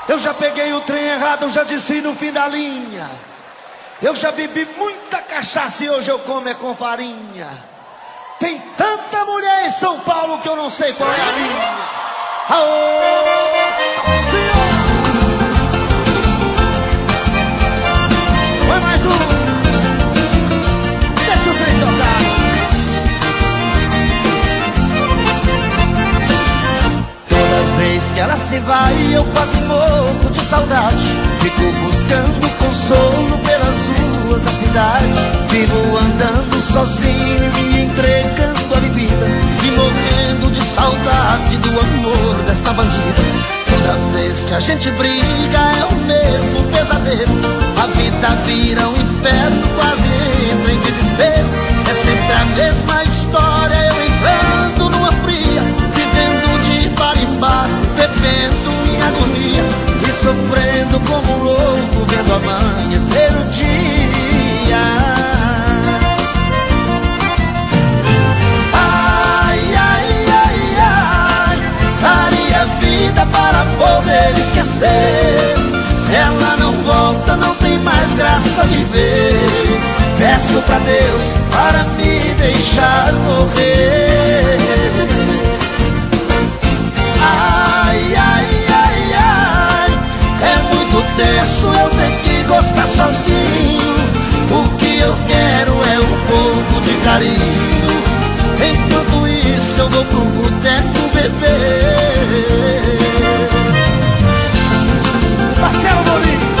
Eu já peguei o trem errado, eu já desci no fim da linha. Eu já bebi muita cachaça e hoje eu como é com farinha. Tem tanta mulher em São Paulo que eu não sei qual é a minha. Aô, Senhor! Vai mais um. Deixa o trem tocar. Toda vez que ela se vai, eu quase morro de saudade. Fico buscando consolo pelas ruas da cidade. Vivo andando sozinho e me entregando à bebida, e morrendo de saudade do amor desta bandida. Toda vez que a gente briga é o mesmo pesadelo. A vida vira um inferno, quase entra em desespero. É sempre a mesma história, eu entrando numa fria, vivendo de bar em bar, bebendo minha agonia e sofrendo como um louco, vendo amanhecer o dia. Ai, ai, ai, ai, daria vida para poder esquecer. Se ela não volta, não tem mais graça viver. Peço pra Deus para me deixar morrer. Ai, ai, ai, ai, é muito tenso eu ter que gostar sozinho. O que eu quero é um pouco de carinho. Enquanto isso eu vou pro boteco beber. Marcelo Bolinho.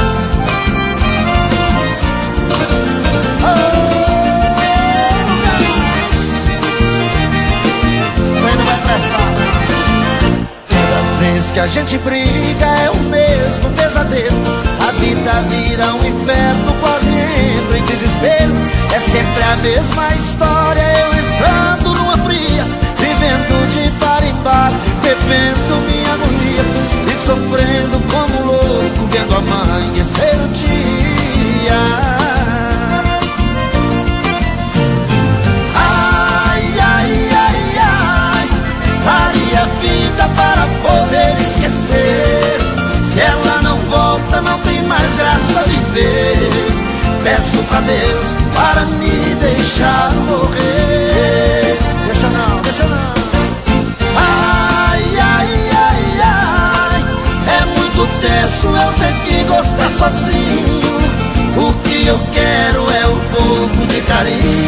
Que a gente briga é o mesmo pesadelo. A vida vira um inferno, quase entro em desespero. É sempre a mesma história, eu entrando numa fria, vivendo de bar em bar, bebendo minha agonia e sofrendo como louco, vendo amanhecer o dia. Ai, ai, ai, ai, daria vida para poder esquecer. Se ela não volta, não tem mais graça viver. Peço pra Deus para me deixar morrer. Deixa não, deixa não. Ai, ai, ai, ai, é muito tenso eu ter que gostar sozinho. O que eu quero é um pouco de carinho.